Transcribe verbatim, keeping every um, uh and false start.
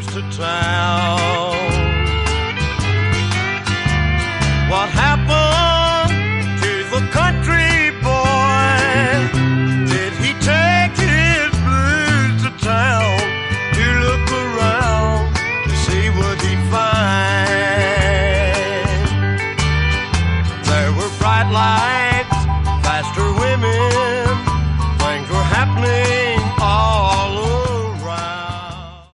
to town. What happened to the country boy? Did he take his blues to town to look around to see what he'd find? There were bright lights